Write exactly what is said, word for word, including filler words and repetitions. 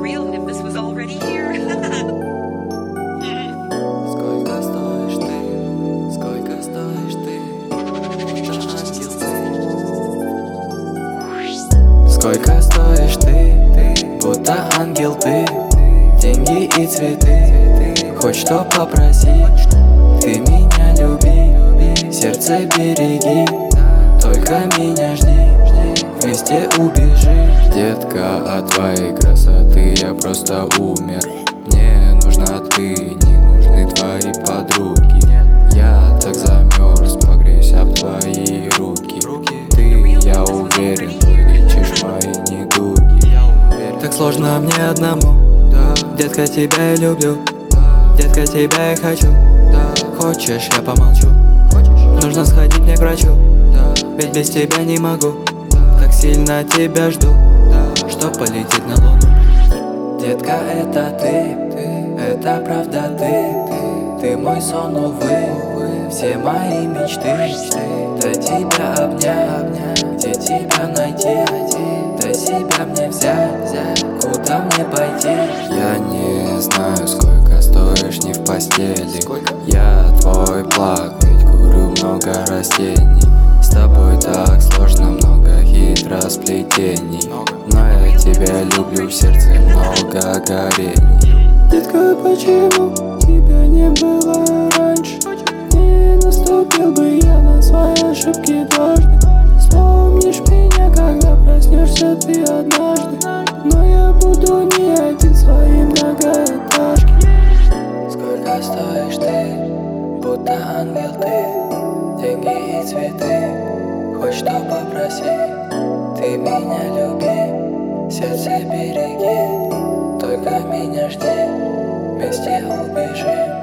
real if this was already here. Сколько стоишь ты? Сколько стоишь ты? Сколько стоишь ты? Будто ангел ты. Деньги и цветы. Хоть что попроси. Ты меня люби, сердце береги. Только меня жди, вместе убежи. Детка, от твоей красоты я просто умер. Мне нужна ты, не нужны твои подруги. Я так замерз, погрейся об твои руки. Ты, я уверен, вылечишь мои недуги. Так сложно мне одному. Детка, тебя я люблю. Детка, тебя я хочу. Хочешь, я помолчу. Нужно сходить мне к врачу. Ведь без тебя не могу. Так сильно тебя жду, что полетит на луну. Детка, это ты, это правда ты. Ты мой сон, увы, все мои мечты. До тебя обнять, где тебя найти? До себя мне взять, куда мне пойти? Я не знаю, сколько стоишь не в постели. Я твой плак, ведь курю много растений. С тобой так сложно, много хитросплетений. Но я тебя люблю, в сердце много горений. Детка, почему тебя не было раньше? Не наступил бы я на свои ошибки дважды. Вспомнишь меня, когда проснешься ты однажды. Но я буду не один в своей многоэтажке. Сколько стоишь ты, будто ангел ты. Деньги и цветы, хоть что попроси. Ты меня люби, сердце береги. Только меня жди, вместе убежим.